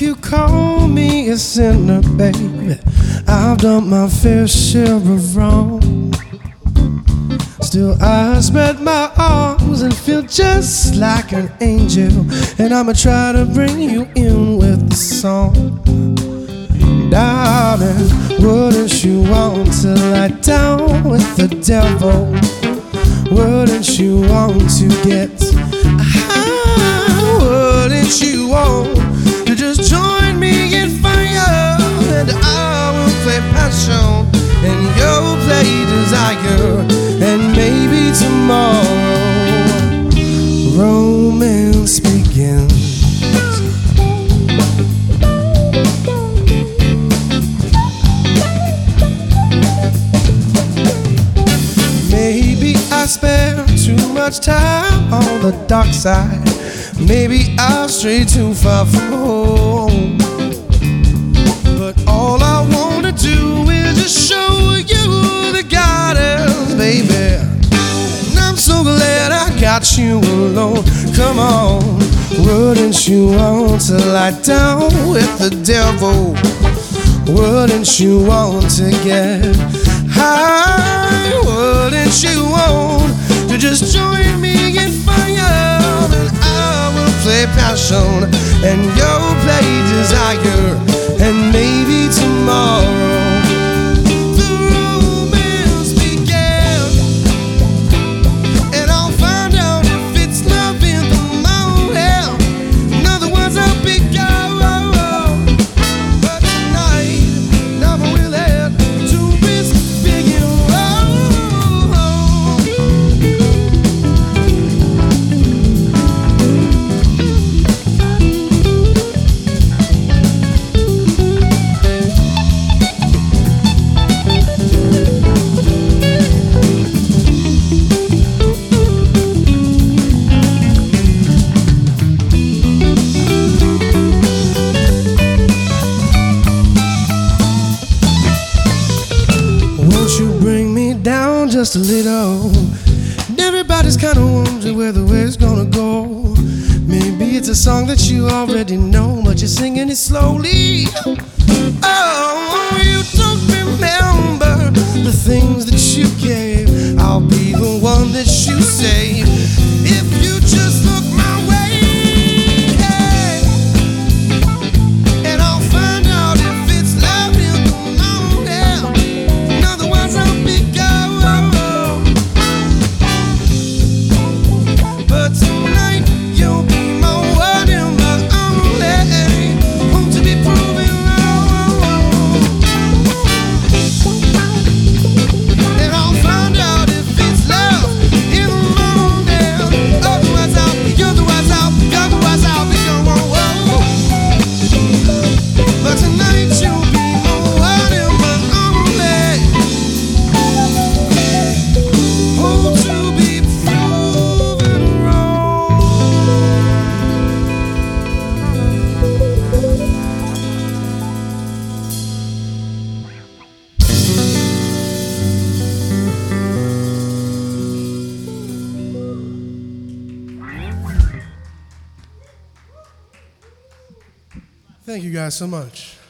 you call me a sinner, baby, I've done my fair share of wrong. Still I spread my arms and feel just like an angel, and I'ma try to bring you in with the song. Darling, wouldn't you want to lie down with the devil? Wouldn't you want to get high? Wouldn't you want to just join me in fire? And I will play passion and you'll play desire, and maybe tomorrow romance begins. Maybe I spend too much time on the dark side. Maybe I've strayed too far from home. But all I wanna do is just show you the guidance, baby. And I'm so glad I got you alone. Come on, wouldn't you want to lie down with the devil? Wouldn't you want to get high? Wouldn't you want to just join me in fire? And I will play passion and you'll play desire, and maybe tomorrow the romance began, and I'll find out if it's love in the morning. In other words, I'll be gone. But tonight, never will have to risk being wrong. Won't you bring me down just a little? And everybody's kinda wondering where the way's gonna go. Maybe it's a song that you already know, but you're singing it slowly. Oh, you don't remember the things that you gave. I'll be the one that you save if you just look my way. And I'll find out if it's love in the morning. In other words, I'll be gone. But tonight you'll be my one and my only. Hope to be proven wrong. And I'll find out if it's love in the morning. Otherwise I'll be gone. But tonight you'll be my one and my only. Hope to be proven wrong. Thank you guys so much.